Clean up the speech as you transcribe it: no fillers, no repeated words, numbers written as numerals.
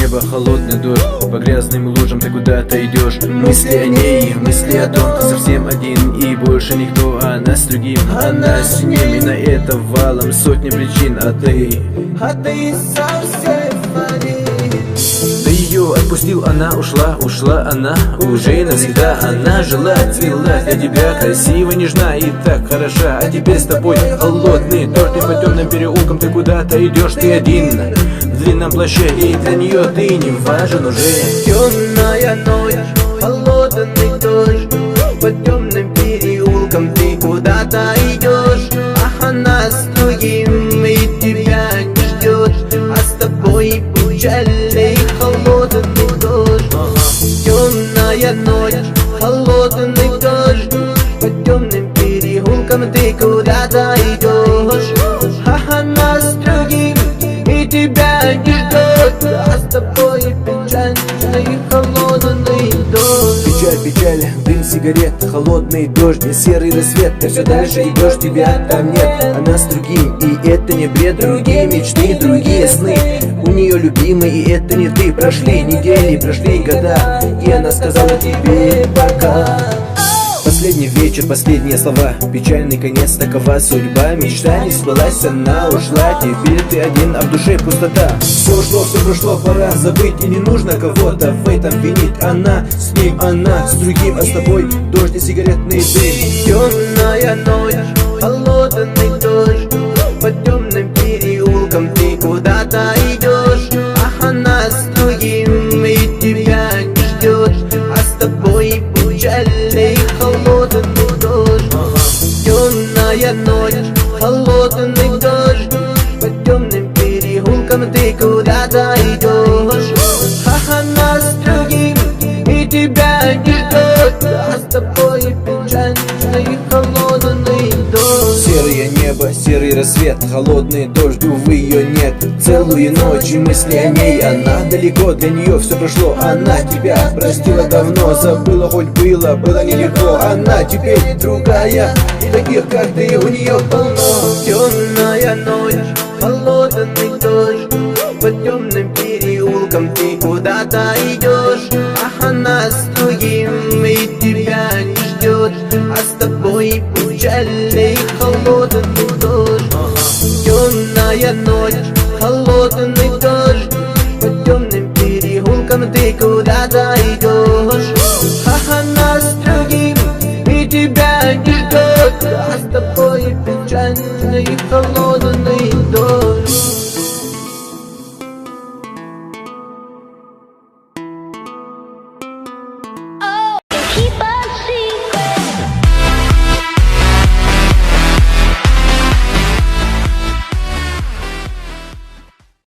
неба холодный дождь, по грязным лужам ты куда-то идешь. Мысли о ней, мысли о том, ты совсем один и больше никто, она с другим, она с ним. И на это валом сотни причин, а ты совсем один. Ты ее отпустил, она ушла, ушла она уже навсегда. Она жила, цвела для тебя, красиво, нежна и так хороша. А теперь с тобой холодный дождь, и по темным переулкам ты куда-то идешь. Ты один в длинном плаще, и для нее ты не важен уже. Темная ночь, холодный дождь, по темным переулкам ты куда-то идешь. А она с другим и тебя не ждет, а с тобой печальный холодный дождь. Темная ночь, холодный дождь, по темным переулкам ты куда-то идешь. А она с другим и тебя не ждет, а с тобой печальный холодный дождь. Печаль, печаль, дым сигарет, холодный дождь, не серый рассвет. Ты все дальше идешь, тебя там нет. Она с другим, и это не бред. Другие мечты, другие сны. У нее любимый, и это не ты. Прошли недели, прошли года, и она сказала тебе пока. Последний вечер, последние слова, печальный конец, такова судьба. Мечта не сбылась, она ушла. Теперь ты один, а в душе пустота. Все ушло, все прошло, пора забыть. И не нужно кого-то в этом винить. Она с ним, она с другим, а с тобой дождь и сигаретный дым. Темная ночь, холодный дождь, по темным переулкам ты куда-то идешь. А она с другим и тебя не ждет, а с тобой печальный холодный дождь. Темная ночь, холодный дождь, по темным переулкам ты куда-то идешь. А она с другим и тебя не ждет, а с тобой печальный холодный дождь. Серое небо, серый рассвет, холодный дождь, увы, ее нет. Целую ночь и мысли о ней, она далеко, для нее все прошло. Она тебя простила давно, забыла, хоть было нелегко. Она теперь другая, и таких, как ты, у нее полно. Темная ночь, холодный дождь, по темным переулкам ты куда-то идешь. А она с другим и тебя не ждет, а с тобой печальный холодный дождь. Темная ночь, холодный дождь, по темным переулкам ты куда-то идешь. А она с другим и тебя не ждет, а с тобой печальный холодный дождь.